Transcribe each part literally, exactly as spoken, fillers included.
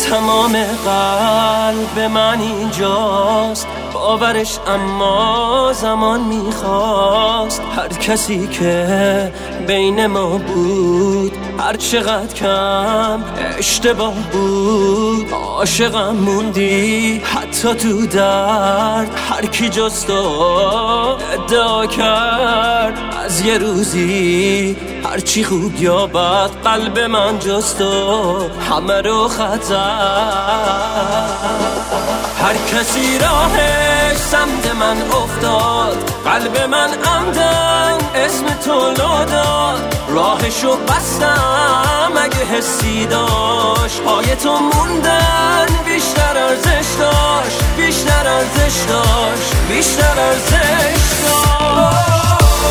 تمام قلب من اینجاست، باورش اما زمان میخواست. هر کسی که بین ما بود هر چقدر کم اشتباه بود، عاشقم موندی حتی تو درد. هر کی جز تو ادعا کرد از یه روزی هرچی خوب یا بد، قلب من جز تو همه رو خطر. هر کسی راهش سمت من افتاد، قلب من عمدن اسم تو لو داد. راهشو بستم اگه حسی داشت، پای تو موندن بیشتر ارزش داشت، بیشتر ارزش داشت، بیشتر ارزش داشت.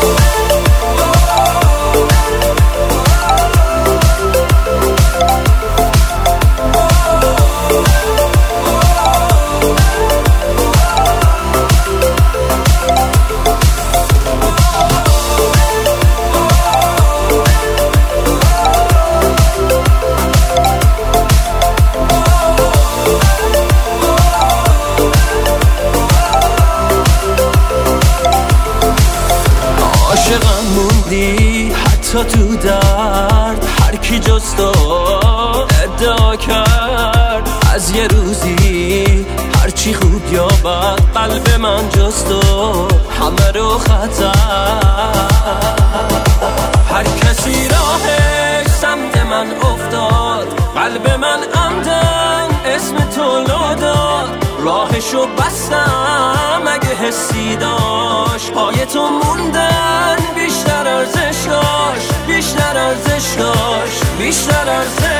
عاشقم موندی حتی تو درد. هر کی جز تو ادعا کرد از یه روزی هرچی خوب یا بد، قلب من جز تو همه رو خطر. هر کسی راهش سمت من افتاد، قلب من عمدن اسم تو لو داد. راهشو بستم اگه حسی داشت، پای تو موندن بیشتر ارزش داشت، بیشتر ارزش داشت، بیشتر ارزش